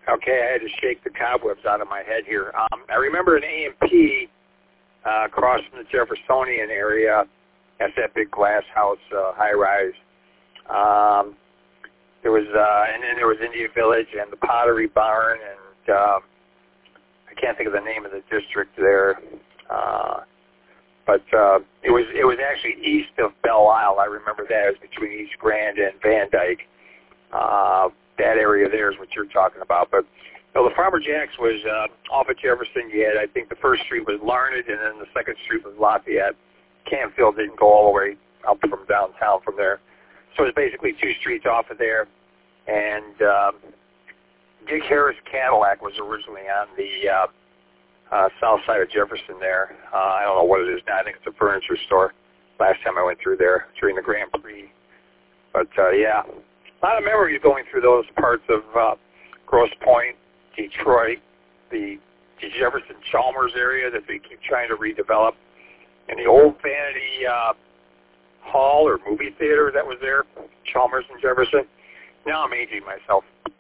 Okay, I had to shake the cobwebs out of my head here. I remember an A&P across from the Jeffersonian area. That's that big glass house, high-rise. There was, and then there was Indian Village and the Pottery Barn, and I can't think of the name of the district there. But it was actually east of Belle Isle. I remember that. It was between East Grand and Van Dyke. That area there is what you're talking about. But the Farmer Jack's was off of Jefferson. You had, I think, the first street was Larned, and then the second street was Lafayette. Canfield didn't go all the way up from downtown from there. So it was basically two streets off of there. And Dick Harris Cadillac was originally on the south side of Jefferson there. I don't know what it is now. I think it's a furniture store. Last time I went through there during the Grand Prix. But, yeah, a lot of memories going through those parts of Grosse Pointe, Detroit, the Jefferson-Chalmers area that they keep trying to redevelop, and the old Vanity Hall or movie theater that was there, Chalmers and Jefferson. Now I'm aging myself.